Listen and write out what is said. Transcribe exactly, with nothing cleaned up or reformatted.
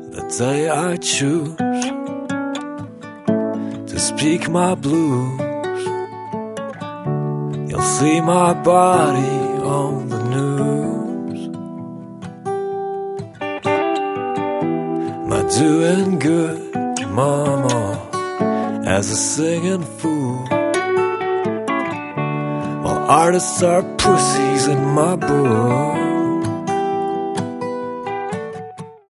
the day I choose to speak my blues. You'll see my body on the news. Am I doing good, mama, as a singing fool? While artists are pussies in my book.